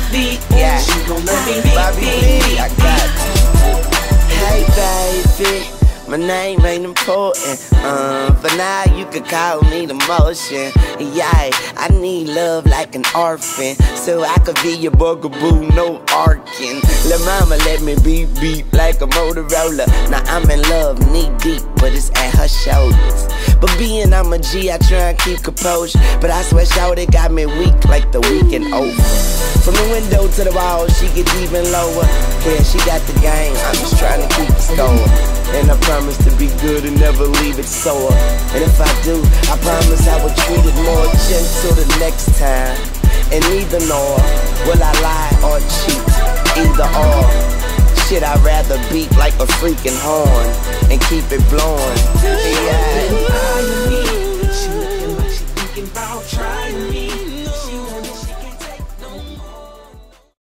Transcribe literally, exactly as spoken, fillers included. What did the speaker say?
B. Yeah, she gon' let me be, Bobby be, B, be, I got you. Hey baby, my name ain't important, uh, for now you could call me the motion. Yeah, I need love like an orphan, so I could be your bugaboo, no arcing. La mama let me beat beat like a Motorola. Now I'm in love, knee deep, but it's at her shoulders. But being I'm a G, I try and keep composure, but I swear shawty got me weak like the weekend over. From the window to the wall, she gets even lower. Yeah, she got the game, I'm just trying to keep the score. And I promise to be good and never leave it sore. And if I do, I promise I will treat it more gentle the next time. And neither nor will I lie or cheat, either or. Shit, I'd rather beat like a freaking horn and keep it blowing. Yeah.